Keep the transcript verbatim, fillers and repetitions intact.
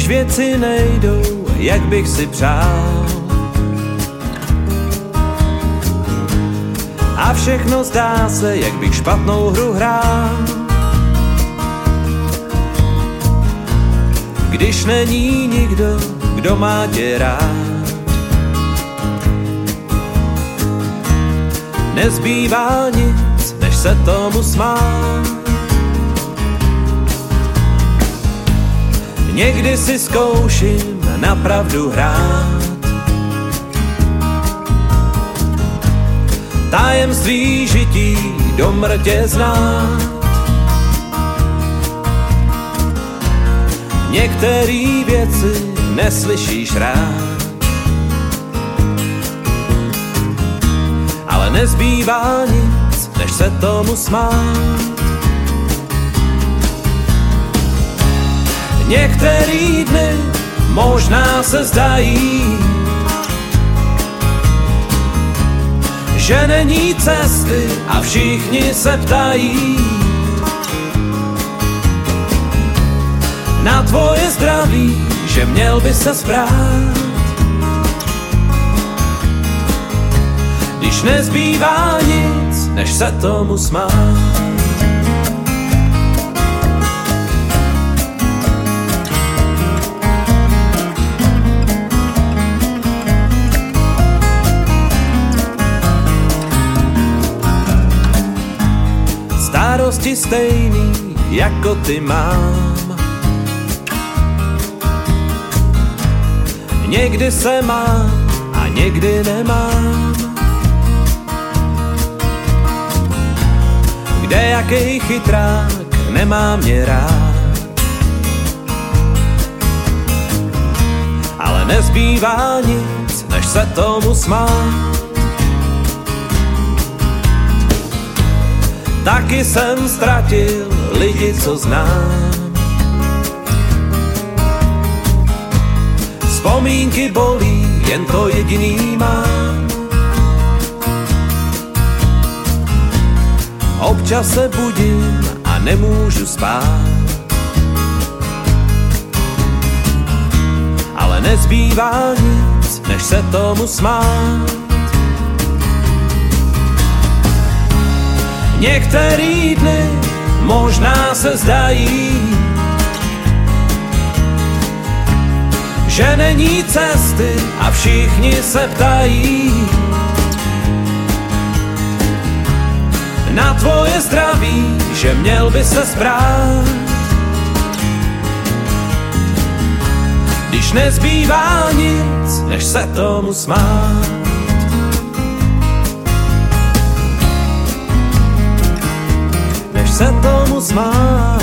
když věci nejdou, jak bych si přál. A všechno zdá se, jak bych špatnou hru hrál. Když není nikdo, kdo má tě rád, nezbývá nic, než se tomu smát. Někdy si zkouším na pravdu hrát, tajemství žití do mrtě znát. Některý věci neslyšíš rád, ale nezbývá nic, než se tomu smát. Některý dny možná se zdají, že není cesty a všichni se ptají na tvoje zdraví, že měl by se sprát. Když nezbývá nic, než se tomu smát. Starosti stejný, jako ty mám. Někdy se mám a někdy nemám. Kde jaký chytrák nemá mě rád, ale nezbývá nic, než se tomu smát. Taky jsem ztratil lidi, co znám. Vzpomínky bolí, jen to jediný mám. Občas se budím a nemůžu spát, ale nezbývá nic, než se tomu smát. Některý dny možná se zdají, že není cesty a všichni se ptají na tvoje zdraví, že měl by se sprát. Když nezbývá nic, než se tomu smát. Než se tomu smát.